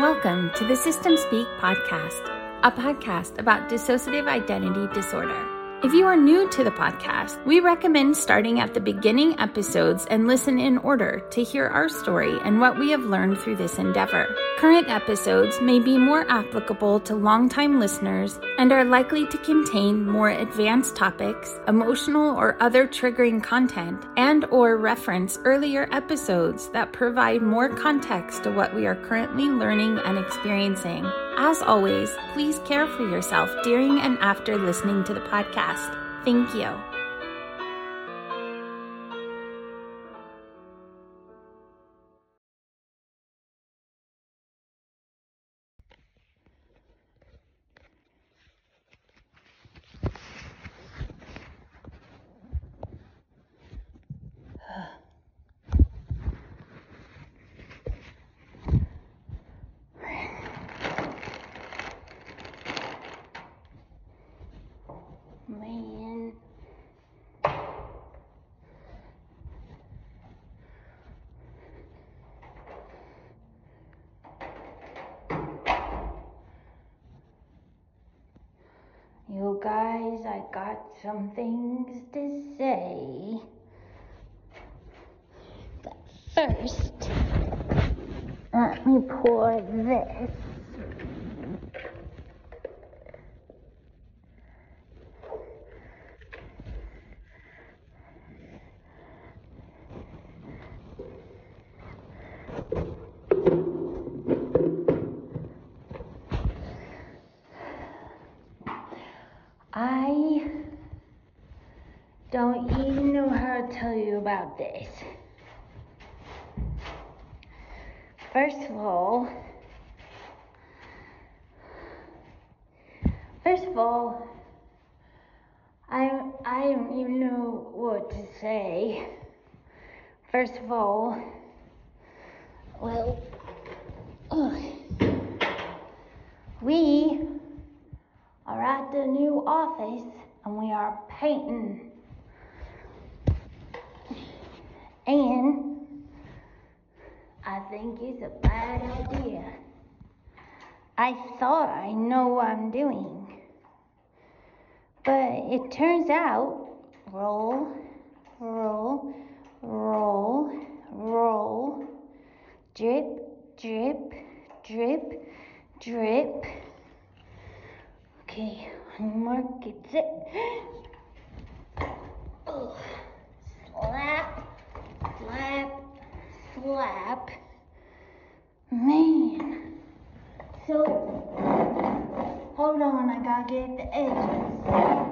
Welcome to the System Speak podcast, a podcast about dissociative identity disorder. If you are new to the podcast, we recommend starting at the beginning episodes and listen in order to hear our story and what we have learned through this endeavor. Current episodes may be more applicable to longtime listeners and are likely to contain more advanced topics, emotional or other triggering content, and or reference earlier episodes that provide more context to what we are currently learning and experiencing. As always, please care for yourself during and after listening to the podcast. Thank you. Man. You guys, I got some things to say. But first, let me pour this. I don't even know how to tell you about this. First of all, I don't even know what to say. First of all, we are at the new office and we are painting. And I think it's a bad idea. I thought I know what I'm doing. But it turns out, roll, drip, drip, drip, drip. Okay, Mark gets it. Oh, slap, slap, slap. Man. So, hold on, I gotta get the edges.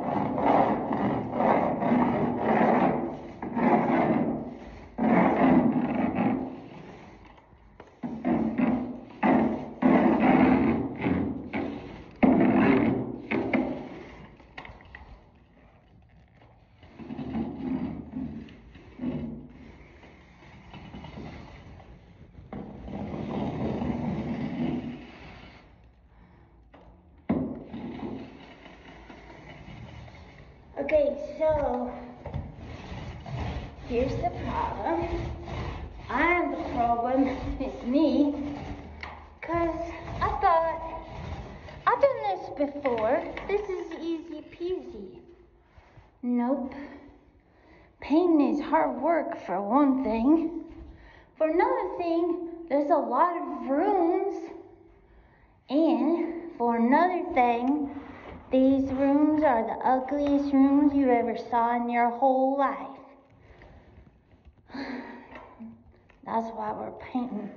Okay, so here's the problem. I'm the problem. It's me. Because I thought, I've done this before. This is easy peasy. Nope. Painting is hard work for one thing. For another thing, there's a lot of rooms. And for another thing, these rooms are the ugliest rooms you ever saw in your whole life. That's why we're painting.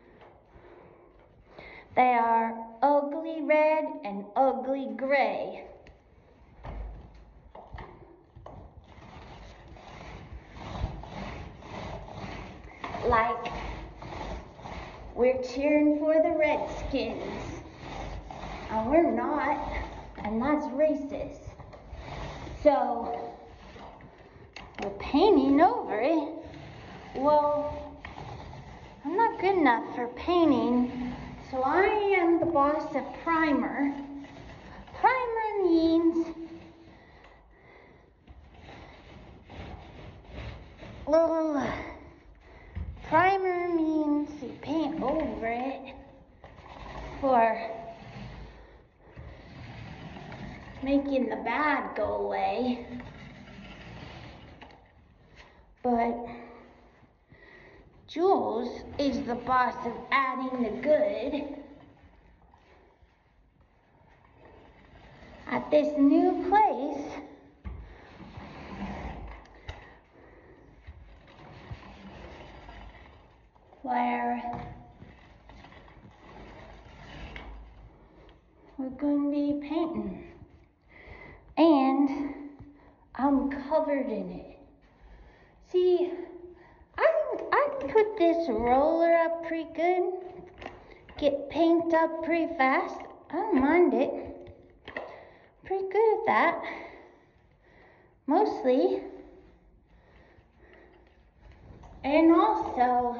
They are ugly red and ugly gray. Like we're cheering for the Redskins. And we're not. And that's racist. So, we're painting over it. Well, I'm not good enough for painting, so I am the boss of primer. Primer means you paint over it. making the bad go away. But Jules is the boss of adding the good. At this new place, where we're going to be painting. And I'm covered in it. See, I put this roller up pretty good. Get paint up pretty fast. I don't mind it. Pretty good at that. Mostly. And also,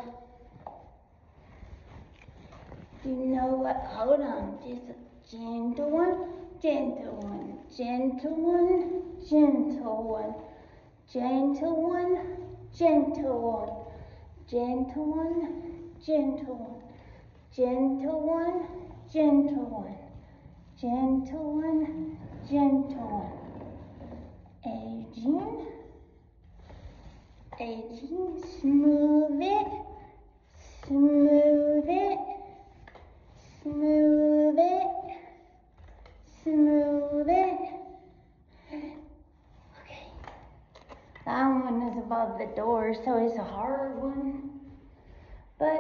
you know what? Hold on. Just a gentle one, gentle one, gentle one, gentle one, gentle one, gentle one, gentle one, gentle one, gentle one, gentle one, gentle one, gentle one. Aging, smooth it, smooth it, smooth it, smooth it. Okay. That one is above the door, so it's a hard one. But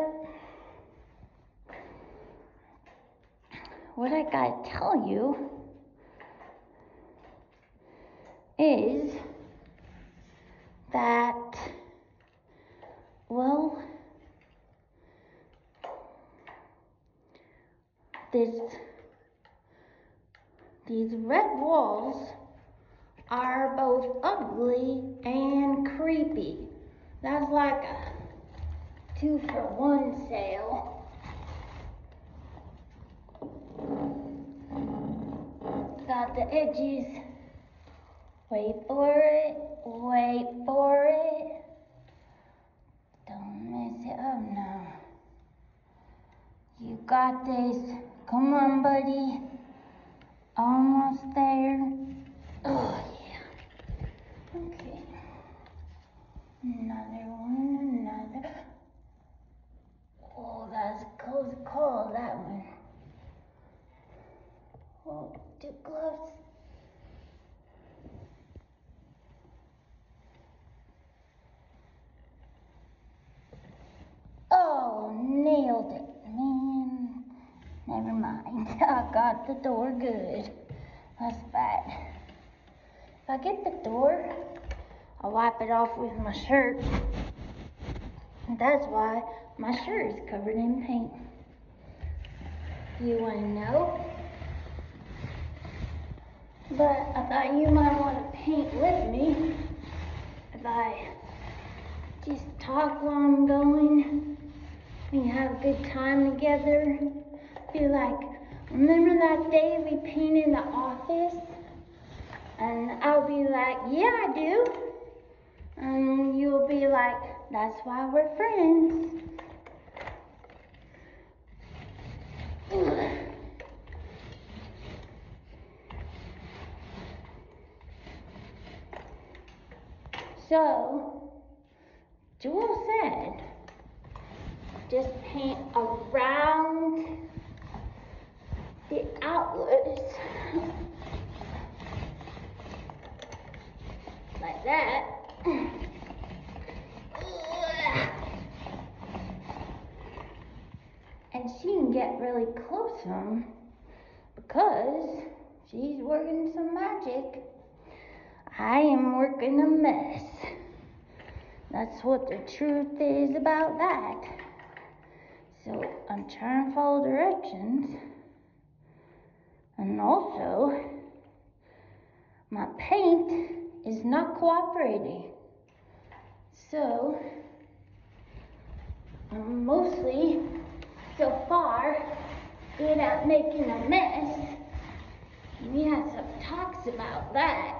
what I gotta tell you is that, well, these red walls are both ugly and creepy. That's like a 2-for-1 sale. Got the edges. Wait for it, wait for it. Don't mess it up now. You got this. Come on, buddy. Almost there. Oh, yeah. Okay. Another one, another. Oh, that's a close call, that one. Oh, too close. Oh, nailed it, man. Never mind. I got the door good. That's bad. If I get the door, I'll wipe it off with my shirt. And that's why my shirt is covered in paint. You want to know? But I thought you might want to paint with me if I just talk while I'm going. We have a good time together. Be like, remember that day we painted the office? And I'll be like, yeah, I do. And you'll be like, that's why we're friends. So, Jewel said, just paint around the outlets, like that. And she can get really close to them because she's working some magic. I am working a mess. That's what the truth is about that. So I'm trying to follow directions. And also, my paint is not cooperating. So, I'm mostly, so far, good at making a mess. We had some talks about that.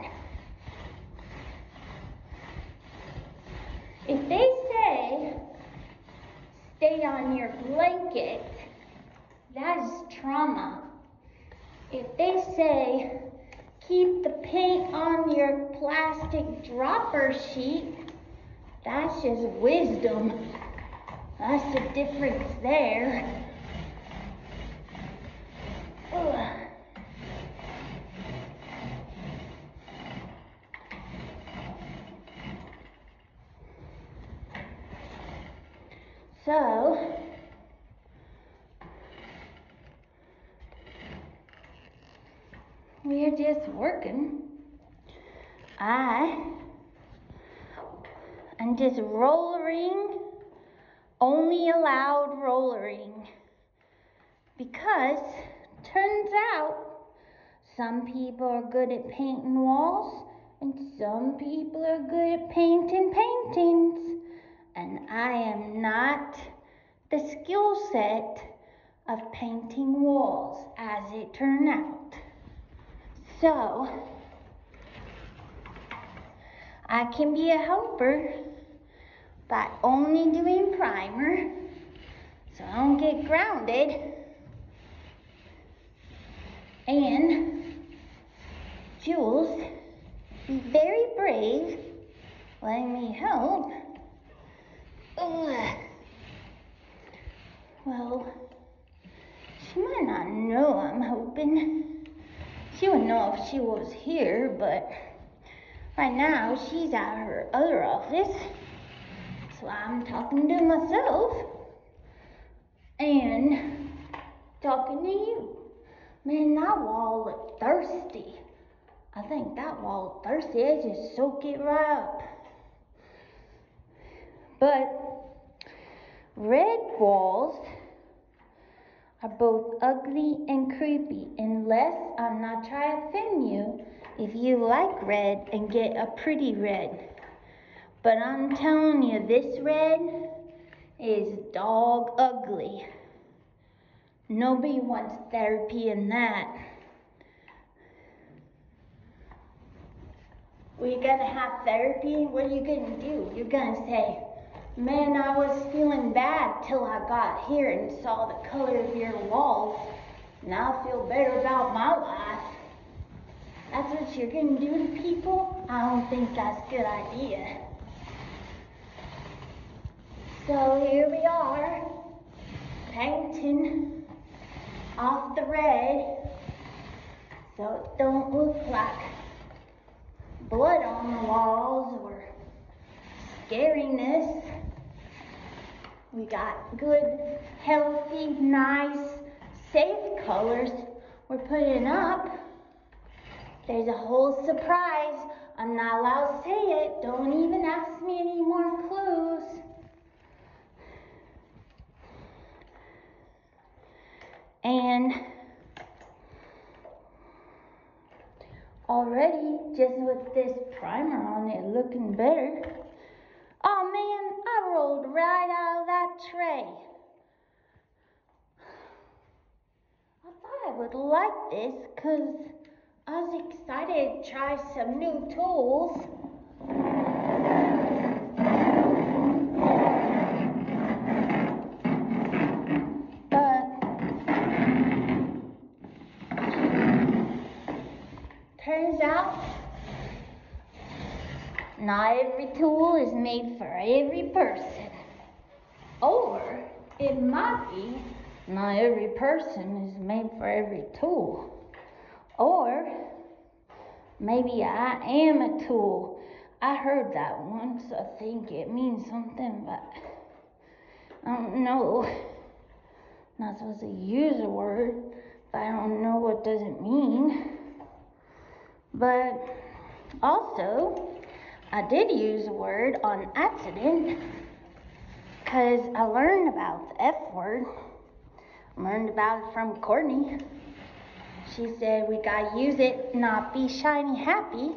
If they say, stay on your blanket, that is trauma. If they say, keep the paint on your plastic dropper sheet. That's just wisdom. That's the difference there. Ugh. So, we're just working. I'm just rollering, only allowed rollering, because turns out some people are good at painting walls and some people are good at painting paintings, and I am not the skill set of painting walls as it turned out. So, I can be a helper by only doing primer so I don't get grounded, and Jules, be very brave letting me help. Ugh. Well, she might not know I'm hoping. She would know if she was here, but right now she's at her other office, so I'm talking to myself and talking to you. Man, that wall looked thirsty. I think that wall looked thirsty. I just soak it right up. But red walls are both ugly and creepy, unless I'm not trying to offend you if you like red and get a pretty red. But I'm telling you, this red is dog ugly. Nobody wants therapy in that. We're gonna have therapy. What are you gonna do? You're gonna say, man, I was feeling bad till I got here and saw the color of your walls. Now I feel better about my life. That's what you're gonna do to people? I don't think that's a good idea. So here we are, painting off the red so it don't look like blood on the walls or scariness. We got good, healthy, nice, safe colors we're putting up. There's a whole surprise. I'm not allowed to say it. Don't even ask me any more clues. And already, just with this primer on it looking better. Oh man, I rolled right out of that tray. I thought I would like this because I was excited to try some new tools. But turns out not every tool is made for every person. Or it might be not every person is made for every tool. Or maybe I am a tool. I heard that once. I think it means something, but I don't know. I'm not supposed to use a word, but I don't know what does it mean. But also, I did use a word on accident because I learned about the F word. I learned about it from Courtney. She said we gotta use it, not be shiny happy.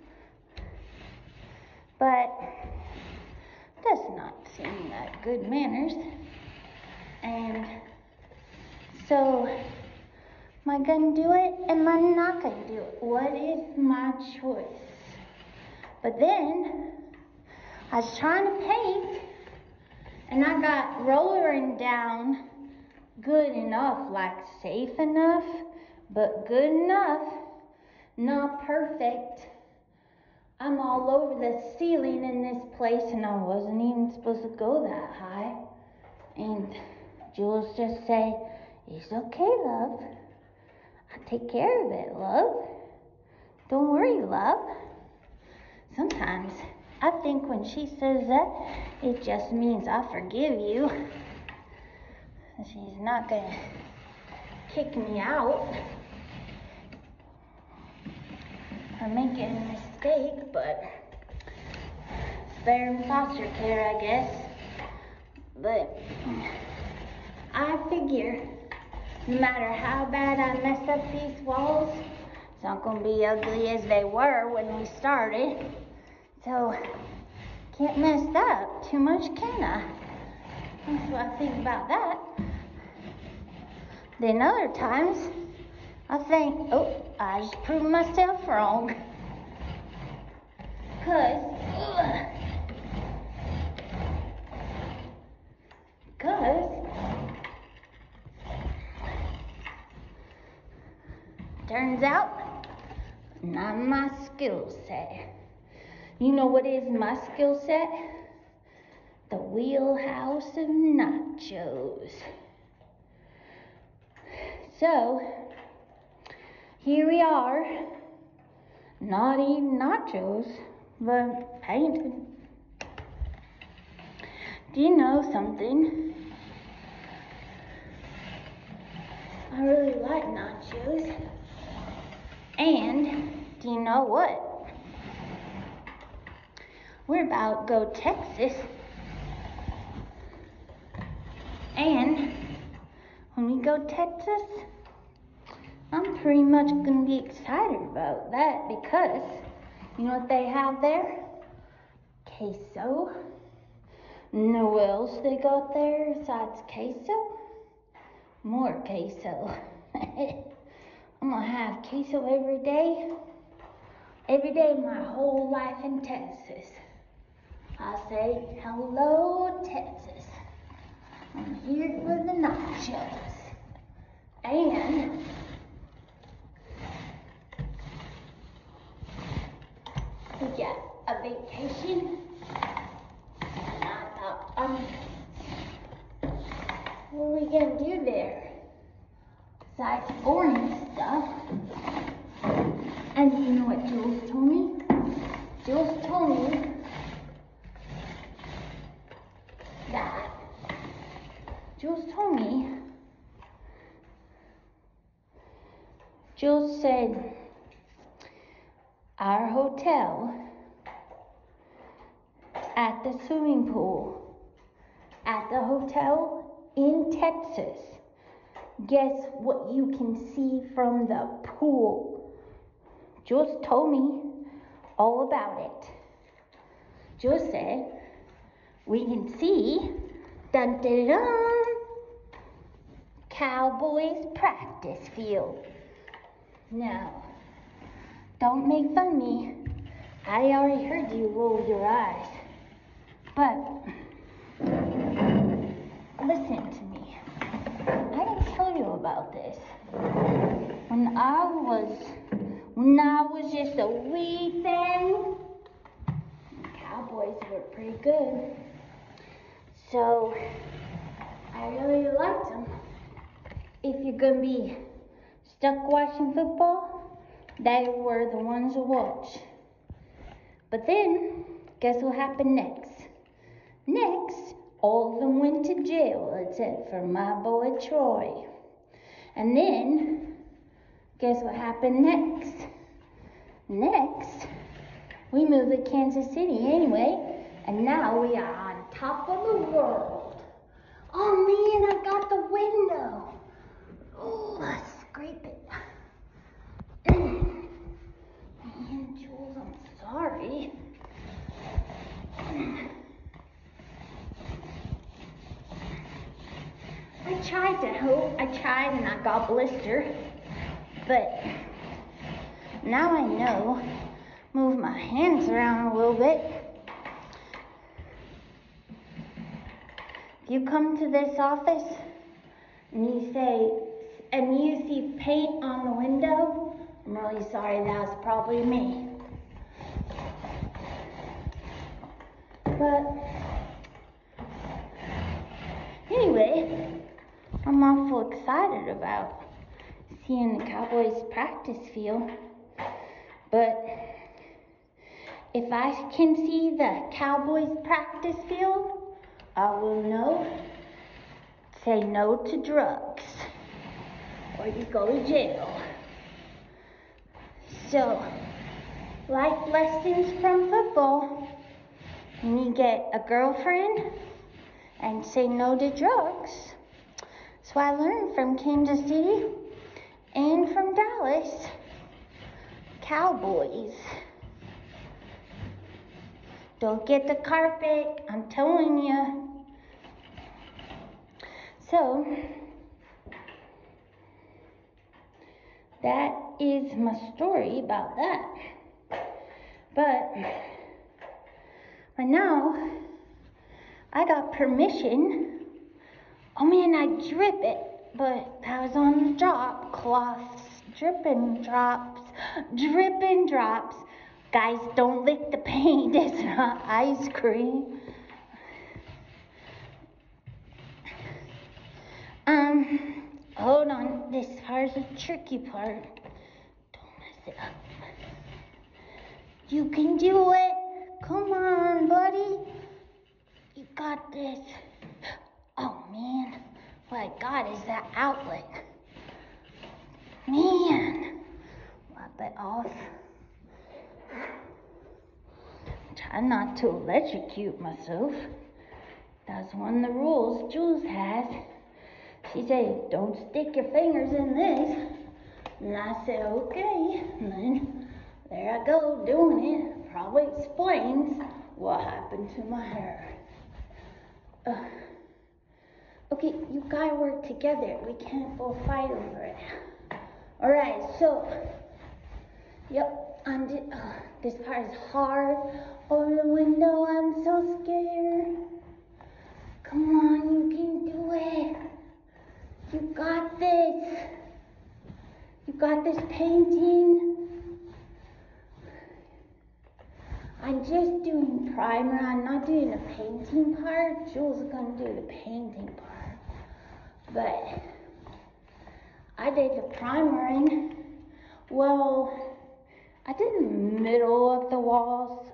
But does not seem like good manners. And so, am I gonna do it? Am I not gonna do it? What is my choice? But then, I was trying to paint, and I got rollering down good enough, like safe enough, but good enough not perfect. I'm all over the ceiling in this place, and I wasn't even supposed to go that high. And Jules just say, "It's okay, love. I'll take care of it, love. Don't worry, love." Sometimes I think when she says that, it just means I forgive you. She's not going to kick me out for making a mistake, but it's better than foster care, I guess. But I figure no matter how bad I mess up these walls, it's not going to be ugly as they were when we started. So, can't mess up too much, can I? That's what I think about that. Then other times, I think, I just proved myself wrong. Because turns out, not my skill set. You know what is my skill set? The wheelhouse of nachos. So, here we are, not eating nachos, but painting. Do you know something? I really like nachos. And do you know what? We're about to go to Texas. And when we go to Texas, I'm pretty much going to be excited about that because you know what they have there? Queso. Know what else they got there besides queso? More queso. I'm going to have queso every day. Every day my whole life in Texas. I say, hello, Texas. I'm here for the nachos. And we got a vacation. And I thought, what are we going to do there? Besides boring stuff. And you know what Jules told me? Jules told me Jules said our hotel at the swimming pool at the hotel in Texas. Guess what you can see from the pool? Jules told me all about it. Jules said we can see dun dun dun Cowboys practice field. Now, don't make fun of me. I already heard you roll your eyes. But listen to me. I didn't tell you about this. When I was just a wee thing, the Cowboys were pretty good. So I really liked them. If you're gonna be stuck watching football, they were the ones to watch. But then, guess what happened next? Next, all of them went to jail, except for my boy Troy. And then, guess what happened next? Next, we moved to Kansas City anyway, and now we are on top of the world. Oh man, I got the window. Oh, let's scrape it. Man, Jules, I'm sorry. I tried and I got blistered. But now I know. Move my hands around a little bit. If you come to this office and you see paint on the window, I'm really sorry, that was probably me. But anyway, I'm awful excited about seeing the Cowboys practice field. But if I can see the Cowboys practice field, I will say no to drugs, or you go to jail. So, life lessons from football. You need to get a girlfriend and say no to drugs. That's what I learned from Kansas City and from Dallas Cowboys. Don't get the carpet, I'm telling you. So, that is my story about that. But now, I got permission. Oh man, I drip it, but I was on the drop cloths, dripping drops. Guys, don't lick the paint, it's not ice cream. Hold on, this part's the tricky part. Don't mess it up. You can do it. Come on, buddy. You got this. Oh man, what I got is that outlet. Man, wipe it off. Try not to electrocute myself. That's one of the rules Jules has. She said, don't stick your fingers in this. And I said, okay. And then there I go doing it. Probably explains what happened to my hair. Okay, you gotta work together. We can't go fight over it. Alright, so, yep, this part is hard. Over the window, I'm so scared. Come on, you can do it. You got this. You got this painting. I'm just doing primer. I'm not doing the painting part. Jules is going to do the painting part. But I did the primering. Well, I did the middle of the walls.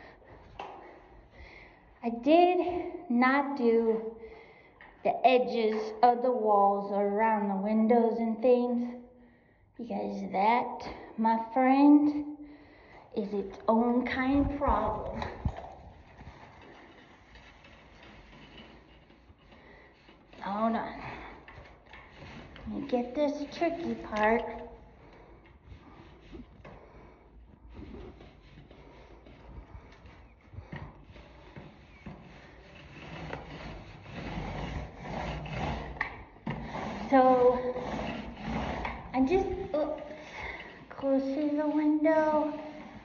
I did not do the edges of the walls or around the windows and things, because that, my friend, is its own kind of problem. Hold on. Let me get this tricky part. So, I just close to the window.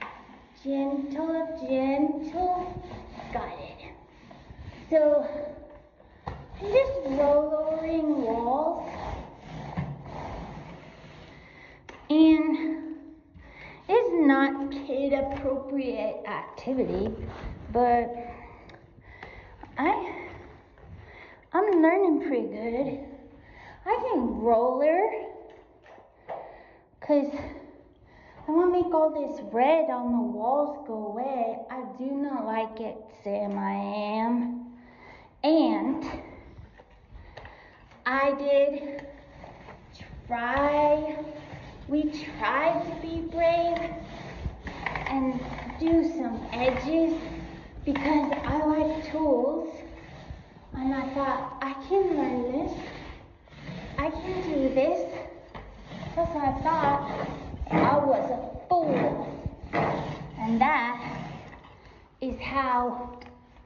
Gentle. Got it. So, I'm just lowering walls. And it's not kid appropriate activity, but I'm learning pretty good. I can roller, because I want to make all this red on the walls go away. I do not like it, Sam, I am. And we tried to be brave and do some edges, because I like tools. And I thought, I can learn this. I can do this. That's what I thought. I was a fool. And that is how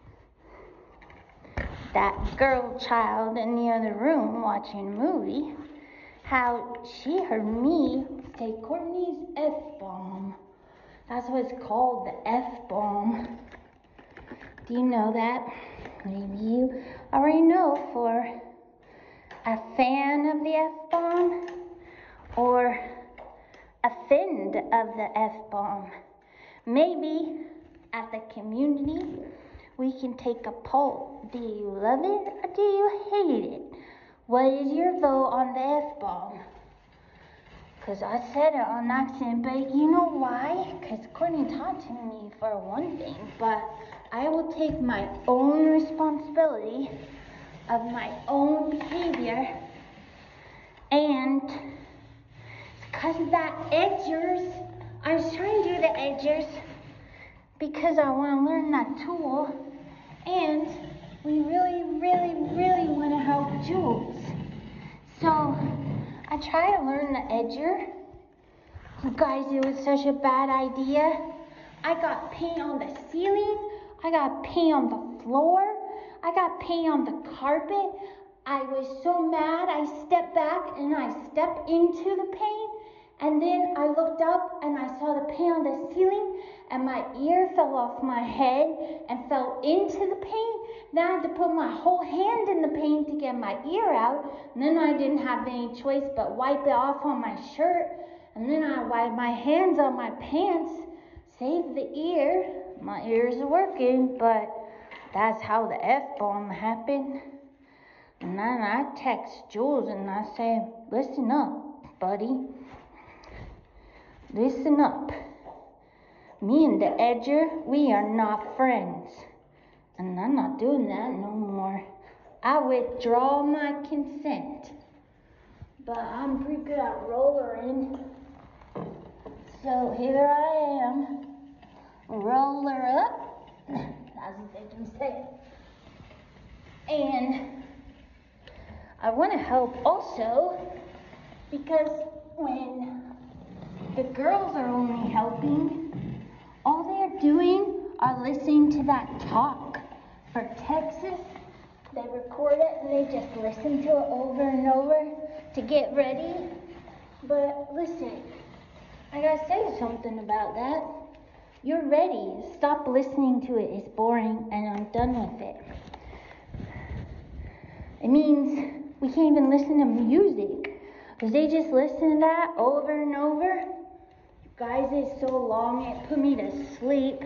that girl child in the other room watching a movie, how she heard me say Courtney's F-bomb. That's what it's called, the F-bomb. Do you know that? Maybe you already know. For a fan of the F-bomb or offend of the F-bomb. Maybe at the community, we can take a poll. Do you love it or do you hate it? What is your vote on the F-bomb? Because I said it on accident, but you know why? Because Courtney taught to me for one thing, but I will take my own responsibility of my own behavior, and because of that edgers, I was trying to do the edgers because I want to learn that tool, and we really want to help Jules. So I tried to learn the edger. You guys, it was such a bad idea. I got paint on the ceiling. I got paint on the floor. I got paint on the carpet. I was so mad. I stepped back and I stepped into the paint. And then I looked up and I saw the paint on the ceiling, and my ear fell off my head and fell into the paint. Then I had to put my whole hand in the paint to get my ear out. And then I didn't have any choice but wipe it off on my shirt. And then I wiped my hands on my pants, saved the ear. My ears are working, but that's how the F-bomb happened. And then I text Jules and I say, listen up, buddy. Listen up. Me and the edger, we are not friends. And I'm not doing that no more. I withdraw my consent. But I'm pretty good at rollering. So here I am. Roller up. That's what they can say. And I want to help also because when the girls are only helping, all they're doing are listening to that talk. For Texas, they record it and they just listen to it over and over to get ready. But listen, I gotta say something about that. You're ready. Stop listening to it. It's boring and I'm done with it. It means we can't even listen to music because they just listen to that over and over. Guys, it's so long, it put me to sleep.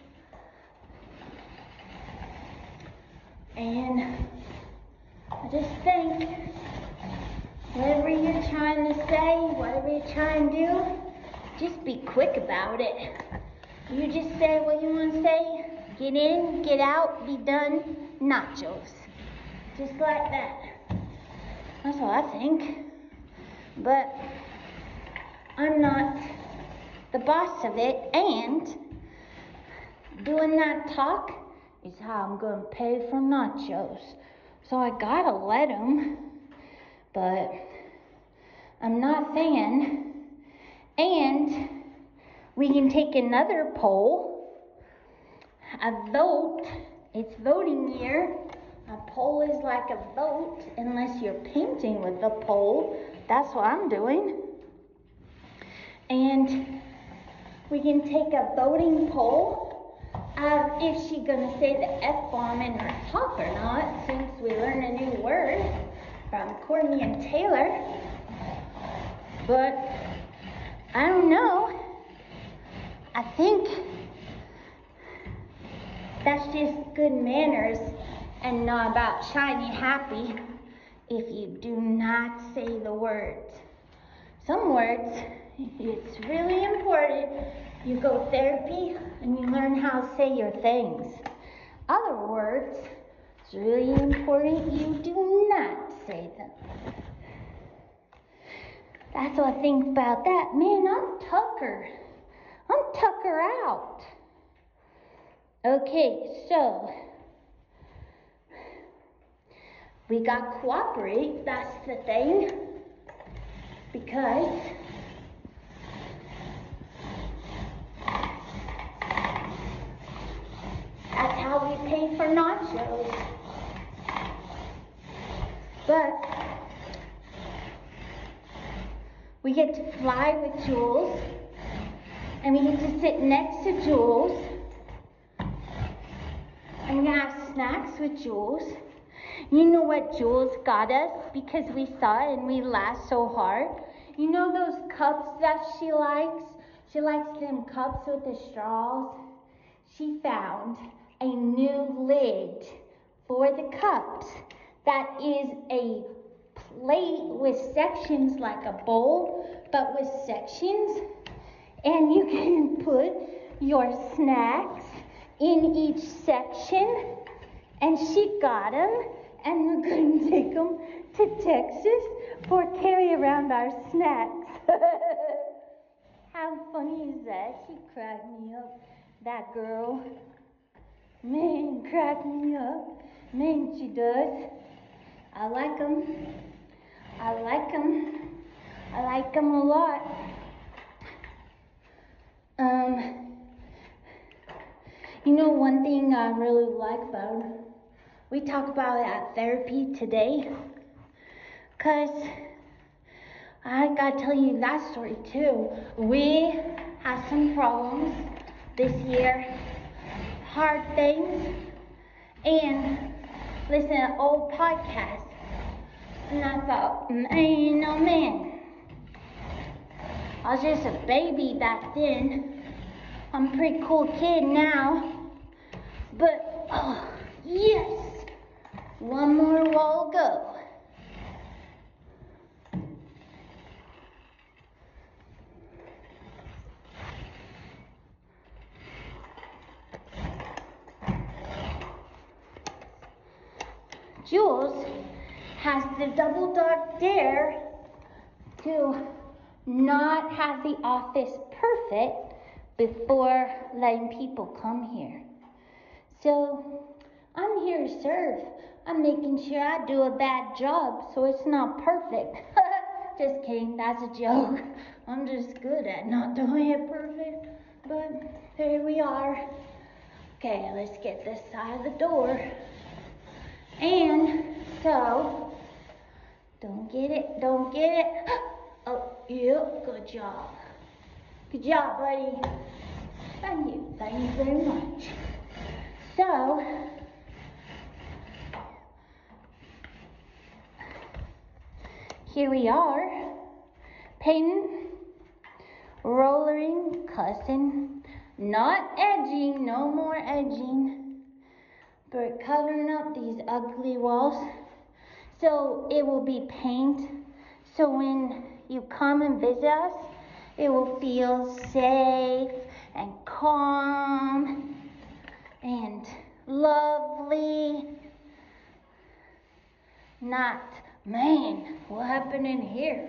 And I just think, whatever you're trying to say, whatever you're trying to do, just be quick about it. You just say what you want to say, get in, get out, be done, nachos. Just like that. That's what I think. But I'm not the boss of it, and doing that talk is how I'm going to pay for nachos. So I gotta let them, but I'm not fan. And we can take another poll, a vote. It's voting year. A poll is like a vote, unless you're painting with the poll. That's what I'm doing. And we can take a voting poll of if she's going to say the F-bomb in her talk or not, since we learned a new word from Courtney and Taylor. But I don't know. I think that's just good manners and not about shiny happy if you do not say the words. Some words, it's really important. You go therapy and you learn how to say your things. Other words, it's really important you do not say them. That's what I think about that. Man, I'm Tucker out. Okay, so we got cooperate, that's the thing. Because that's how we pay for nachos. But we get to fly with Jules, and we get to sit next to Jules, and we're gonna have snacks with Jules. You know what Jules got us because we saw it and we laughed so hard? You know those cups that she likes? She likes them cups with the straws. She found a new lid for the cups that is a plate with sections like a bowl, but with sections. And you can put your snacks in each section. And she got them, and we're going to take them to Texas for carry around our snacks. How funny is that? She cracked me up, that girl. Man, cracked me up. Man, she does. I like them. I like them. I like them a lot. You know, one thing I really like about her, we talk about it at therapy today, because I gotta tell you that story too. We had some problems this year, hard things, and listen to old podcasts, and I thought, man, I was just a baby back then. I'm a pretty cool kid now, but yes, one more wall to go. Jules has the double dark dare to not have the office perfect before letting people come here. So I'm here to serve. I'm making sure I do a bad job so it's not perfect. Just kidding, that's a joke. I'm just good at not doing it perfect. But here we are. Okay, let's get this side of the door. And so, don't get it. Oh, yeah, good job. Good job, buddy. Thank you very much. So, here we are, painting, rollering, cussing, not edging, no more edging, but covering up these ugly walls so it will be paint. So when you come and visit us, it will feel safe and calm and lovely. Not, man, what happened in here?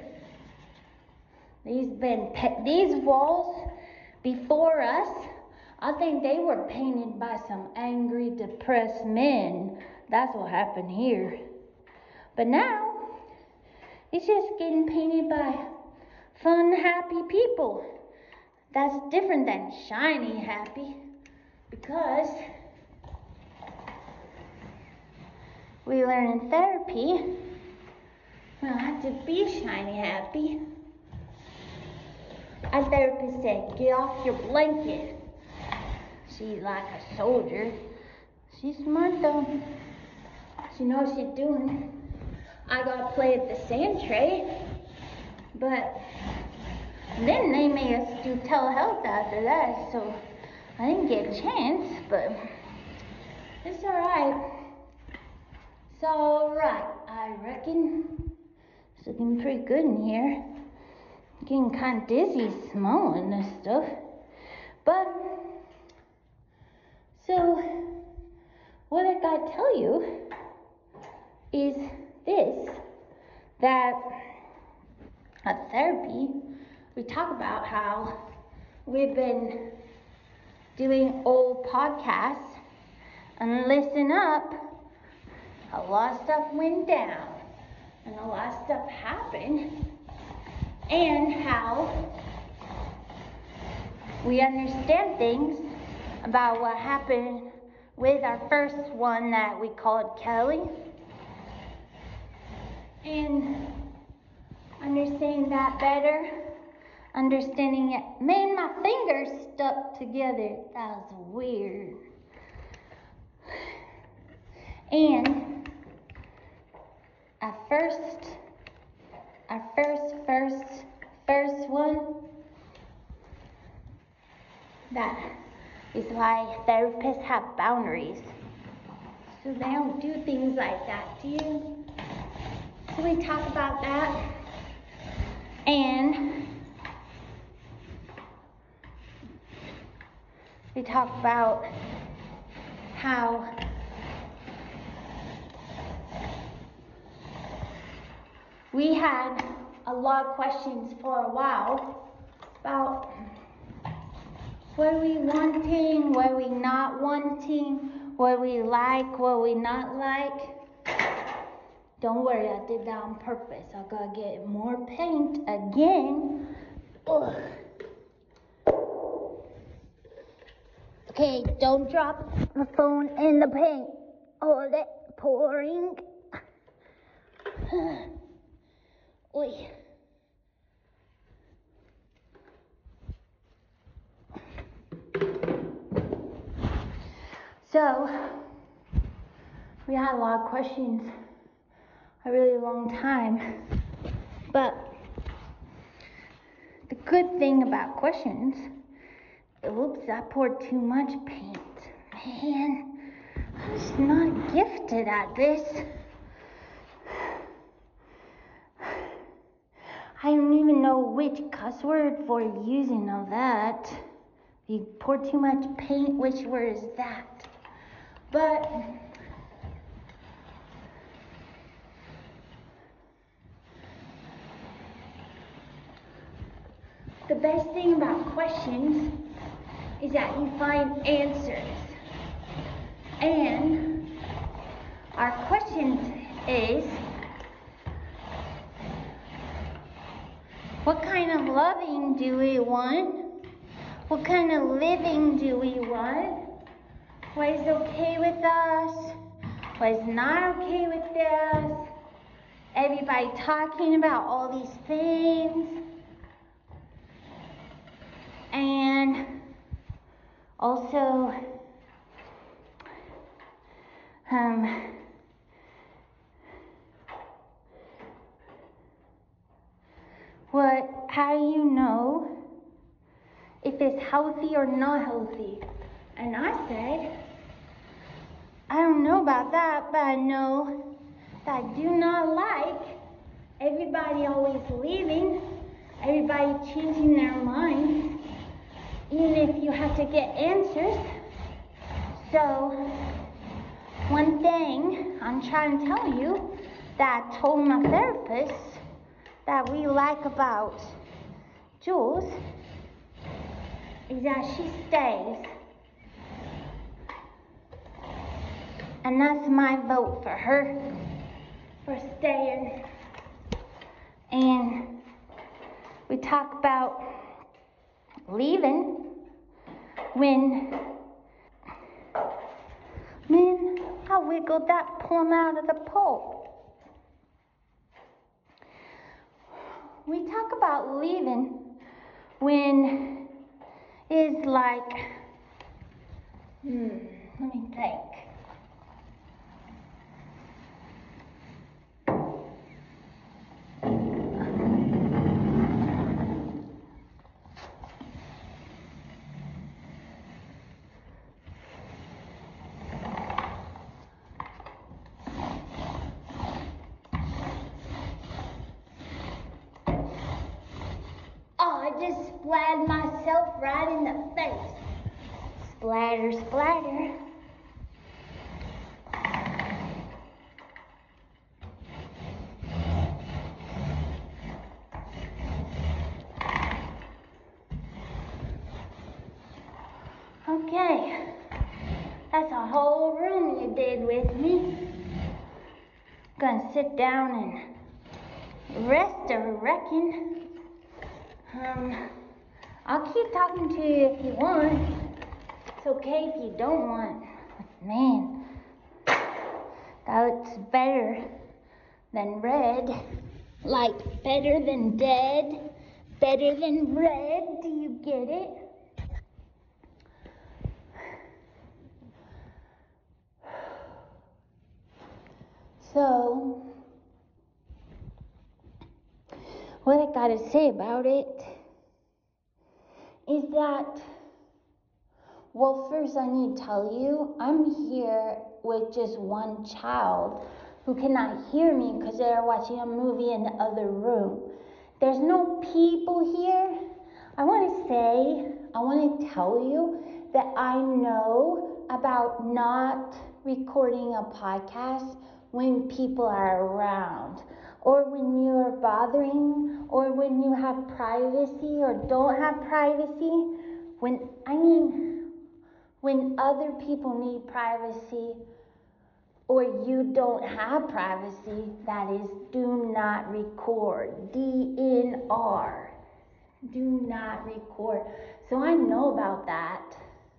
These walls before us, I think they were painted by some angry, depressed men. That's what happened here. But now, it's just getting painted by fun, happy people. That's different than shiny happy, because we learn in therapy we don't have to be shiny happy. Our therapist said, get off your blanket. She's like a soldier. She's smart though. She knows what she's doing. I got to play at the sand tray, but then they made us do telehealth after that, so I didn't get a chance, but it's alright. It's alright, I reckon. It's looking pretty good in here. I'm getting kind of dizzy smelling this stuff. But, so, what I gotta tell you is this, that at therapy, we talk about how we've been doing old podcasts, and listen up, a lot of stuff went down, and a lot of stuff happened, and how we understand things about what happened with our first one that we called Kelly, and understanding that better, understanding it. Man, my fingers stuck together. That was weird. And our first First one, that is why therapists have boundaries. So they don't do things like that, do you? So we talk about that. And we talk about how we had a lot of questions for a while about what we wanting, what we not wanting, what we like, what we not like. Don't worry, I did that on purpose. I gotta get more paint again. Ugh. Okay, don't drop the phone in the paint. Hold it, pouring. Oi. So, we had a lot of questions a really long time. But the good thing about questions, oops, I poured too much paint. Man, I'm just not gifted at this. I don't even know which cuss word for using of that. If you pour too much paint, which word is that? But the best thing about questions is that you find answers. And our questions is, what kind of loving do we want? What kind of living do we want? What is okay with us? What is not okay with us? Everybody talking about all these things. And also, how do you know if it's healthy or not healthy? And I said, I don't know about that, but I know that I do not like everybody always leaving, everybody changing their minds, even if you have to get answers. So, one thing I'm trying to tell you that I told my therapist that we like about Jules is that she stays. And that's my vote for her, for staying. And we talk about leaving when I wiggled that plum out of the pulp. We talk about leaving when it's like, let me think. I just splattered myself right in the face. Splatter, splatter. Okay, that's a whole room you did with me. Gonna sit down and rest, I reckon. I'll keep talking to you if you want. It's okay if you don't want. Man, that looks better than red. Like better than dead, better than red. Do you get it? So, what I got to say about it is that, well, first I need to tell you, I'm here with just one child who cannot hear me because they're watching a movie in the other room. There's no people here. I want to tell you that I know about not recording a podcast when people are around, or when you're bothering, or when you have privacy or don't have privacy. When other people need privacy, or you don't have privacy, that is, do not record. DNR. Do not record. So I know about that.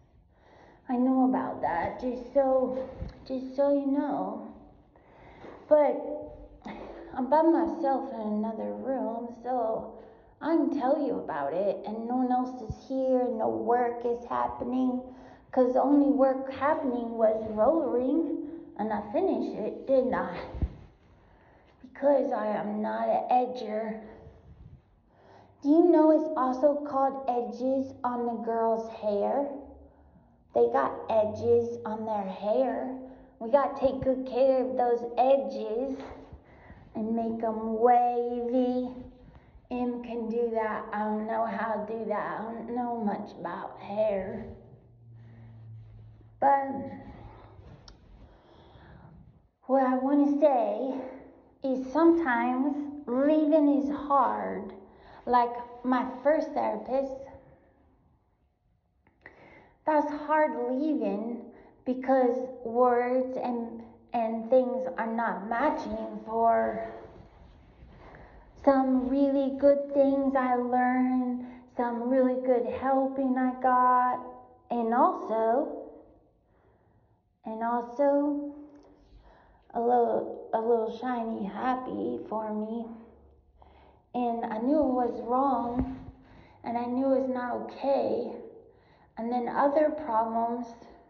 Just so you know. But I'm by myself in another room, so I can tell you about it, and no one else is here, no work is happening, because the only work happening was rollering, and I finished it, didn't I? Because I am not an edger. Do you know it's also called edges on the girls' hair? They got edges on their hair. We got to take good care of those edges and make them wavy. Em can do that. I don't know how to do that. I don't know much about hair. But what I want to say is sometimes leaving is hard. Like my first therapist, that's hard leaving because words and things are not matching for some really good things I learned, some really good helping I got, and also a little shiny happy for me. And I knew it was wrong, and I knew it was not okay. And then other problems.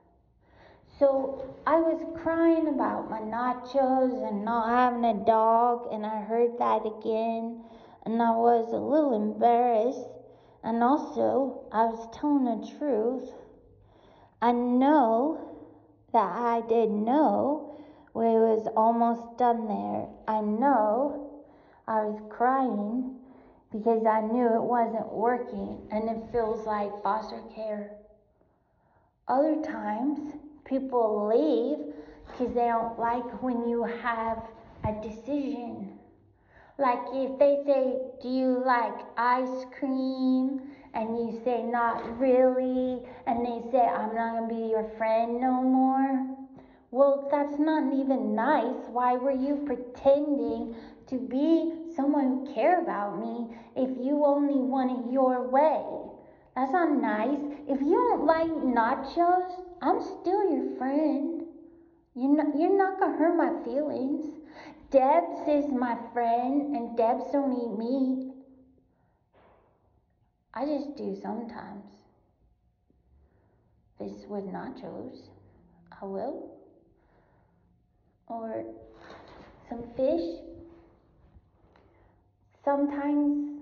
So I was crying about my nachos and not having a dog, and I heard that again, and I was a little embarrassed. And also, I was telling the truth. I know that I did know when it was almost done there. I know I was crying because I knew it wasn't working, and it feels like foster care. Other times, people leave because they don't like when you have a decision. Like if they say, do you like ice cream? And you say, not really. And they say, I'm not going to be your friend no more. Well, that's not even nice. Why were you pretending to be someone who cared about me if you only want it your way? That's not nice. If you don't like nachos, I'm still your friend. You're not going to hurt my feelings. Debs is my friend, and Debs don't eat meat. I just do sometimes. If it's with nachos, I will. Or some fish. Sometimes.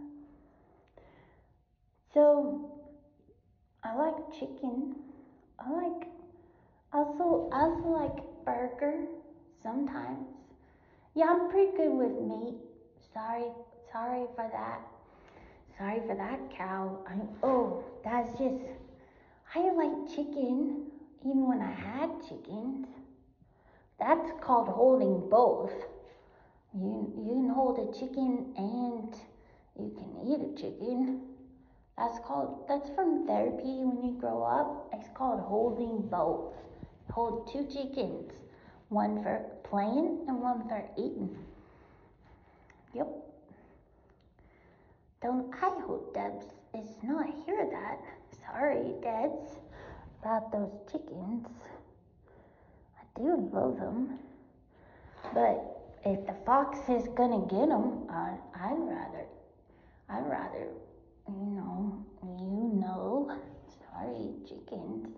So, I like chicken. I also like burger sometimes. Yeah, I'm pretty good with meat. Sorry for that. Sorry for that, cow. I like chicken, even when I had chickens. That's called holding both. You can hold a chicken and you can eat a chicken. That's from therapy when you grow up. It's called holding both. Hold two chickens, one for playing and one for eating. Yep. I hope Debs is not hear that. Sorry, Debs, about those chickens. I do love them. But if the fox is gonna get them, I'd rather, sorry, chickens.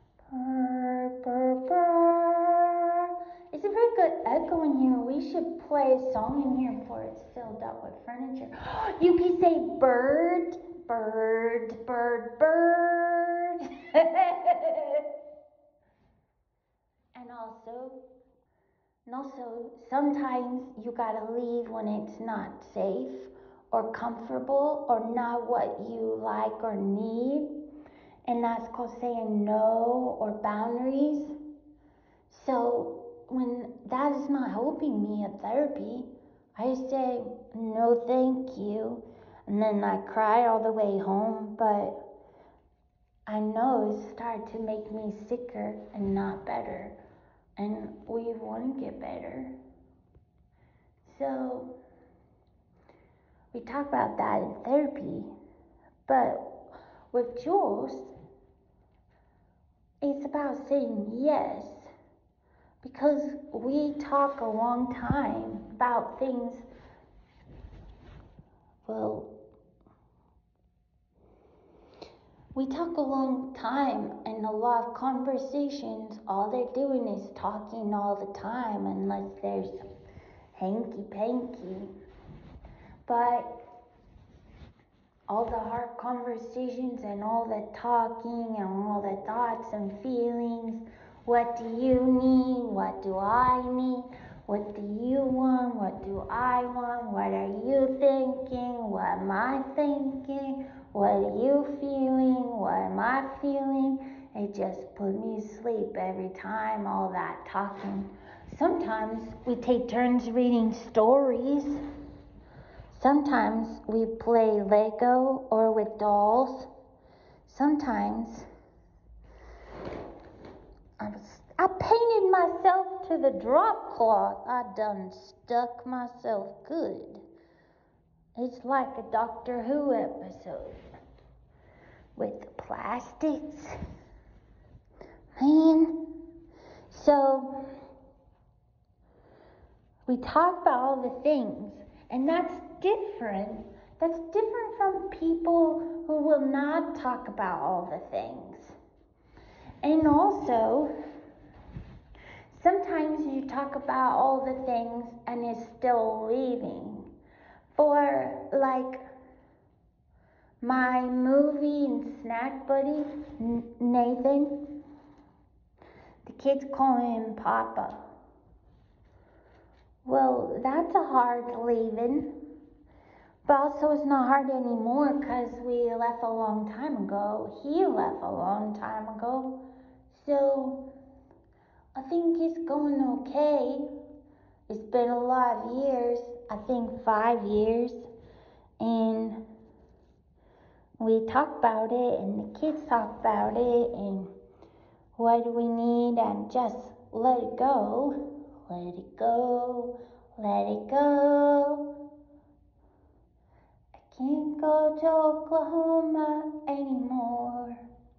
Purr, purr, purr. It's a very good echo in here. We should play play a song in here before it's filled up with furniture. You can say bird, bird, bird, bird. And also, sometimes you gotta leave when it's not safe or comfortable or not what you like or need. And that's called saying no or boundaries. So when that is not helping me at therapy, I say no thank you. And then I cry all the way home, but I know it's started to make me sicker and not better. And we want to get better. So we talk about that in therapy. But with Jules, it's about saying yes. Because we talk a long time about things. We talk a long time, and a lot of conversations, all they're doing is talking all the time, unless there's hanky-panky. But all the hard conversations and all the talking and all the thoughts and feelings, what do you need? What do I need? What do you want? What do I want? What are you thinking? What am I thinking? What are you feeling? What am I feeling? It just put me to sleep every time, all that talking. Sometimes we take turns reading stories. Sometimes we play Lego or with dolls. Sometimes I painted myself to the drop cloth. I done stuck myself good. It's like a Doctor Who episode with the plastics. Man. So we talk about all the things, and that's different. That's different from people who will not talk about all the things. And also, sometimes you talk about all the things and it's still leaving. For like my movie and snack buddy, Nathan, the kids call him Papa. Well, that's a hard leaving. But also it's not hard anymore because we left a long time ago. He left a long time ago. So I think it's going okay. It's been a lot of years. I think 5 years. And we talk about it and the kids talk about it and what do we need and just let it go. Let it go. Let it go. I can't go to Oklahoma anymore.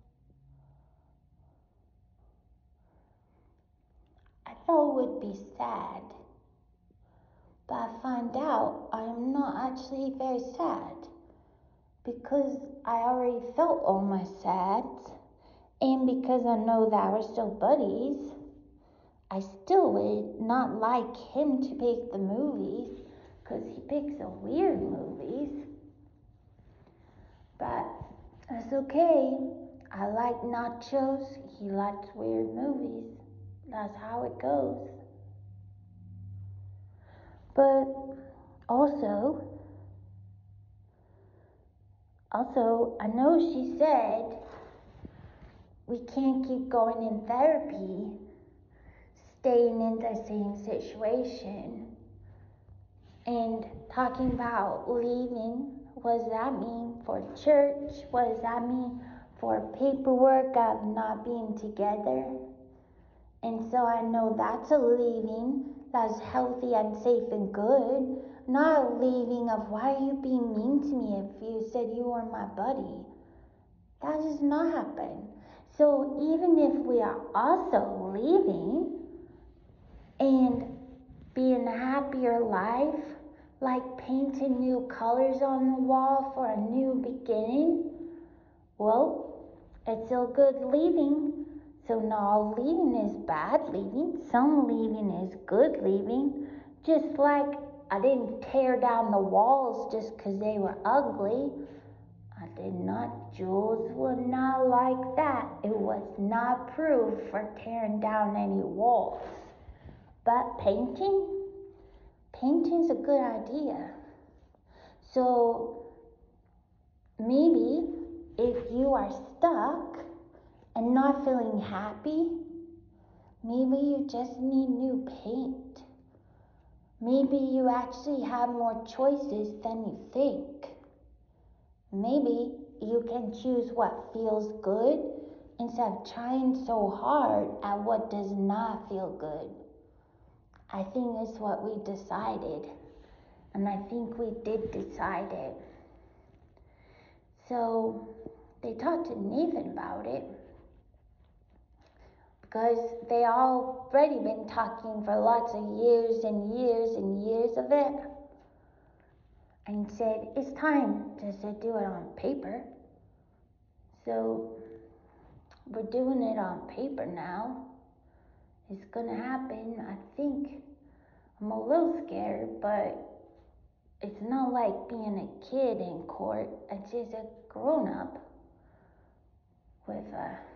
I thought it would be sad, but I find out I am not actually very sad because I already felt all my sads, and because I know that we're still buddies, I still would not like him to pick the movies because he picks the weird movies. But it's okay. I like nachos. He likes weird movies. That's how it goes. But also, I know she said we can't keep going in therapy, staying in the same situation, and talking about leaving. What does that mean for church? What does that mean for paperwork of not being together? And so I know that's a leaving that's healthy and safe and good. Not a leaving of why are you being mean to me if you said you were my buddy. That does not happen. So even if we are also leaving and being a happier life, like painting new colors on the wall for a new beginning, well, it's still good leaving. So not all leaving is bad leaving. Some leaving is good leaving. Just like I didn't tear down the walls just because they were ugly. I did not. Jules was not like that. It was not approved for tearing down any walls. But painting's a good idea. So maybe if you are stuck and not feeling happy, maybe you just need new paint. Maybe you actually have more choices than you think. Maybe you can choose what feels good instead of trying so hard at what does not feel good. I think it's what we decided, and I think we did decide it. So they talked to Nathan about it because they already been talking for lots of years and years and years of it, and said it's time just to do it on paper. So we're doing it on paper now. It's gonna happen. I think I'm a little scared, but it's not like being a kid in court. It's just a grown-up with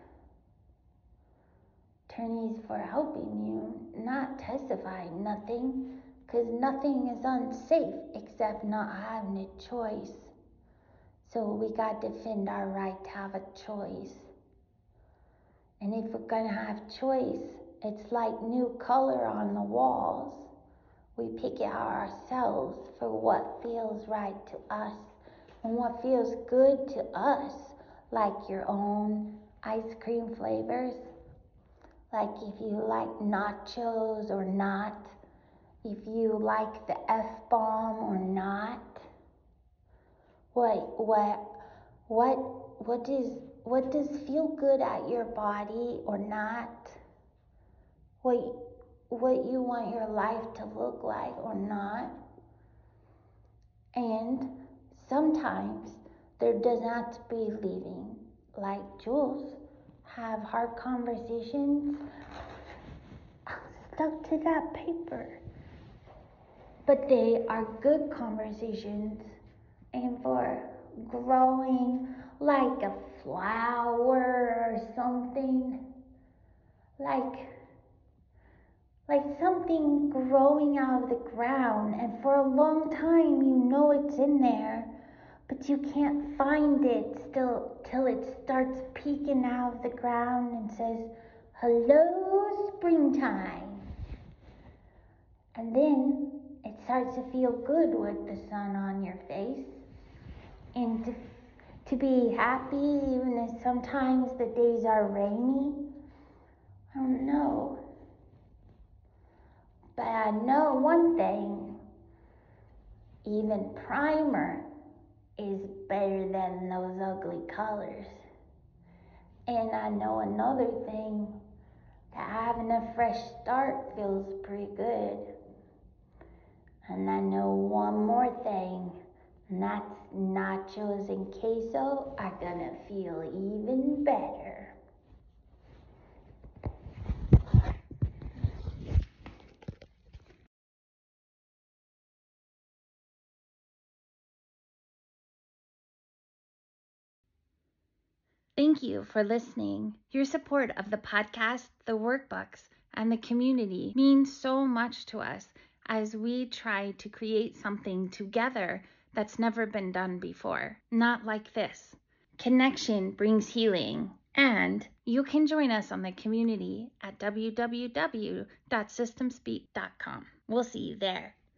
attorneys for helping you, not testifying nothing, because nothing is unsafe except not having a choice. So we got to defend our right to have a choice. And if we're gonna have choice, it's like new color on the walls. We pick it out ourselves for what feels right to us and what feels good to us, like your own ice cream flavors, like if you like nachos or not, if you like the F-bomb or not. What does feel good at your body or not? What you want your life to look like or not. And sometimes there doesn't have to be leaving, like Jules, have hard conversations. I'm stuck to that paper. But they are good conversations, and for growing like a flower or something, like something growing out of the ground, and for a long time you know it's in there, but you can't find it till it starts peeking out of the ground and says, "Hello, springtime." And then it starts to feel good with the sun on your face, and to be happy even if sometimes the days are rainy. I don't know. But I know one thing, even primer is better than those ugly colors. And I know another thing, that having a fresh start feels pretty good. And I know one more thing, and that's nachos and queso are gonna feel even better. Thank you for listening. Your support of the podcast, the workbooks, and the community means so much to us as we try to create something together that's never been done before. Not like this. Connection brings healing, and you can join us on the community at www.systemspeak.com. We'll see you there.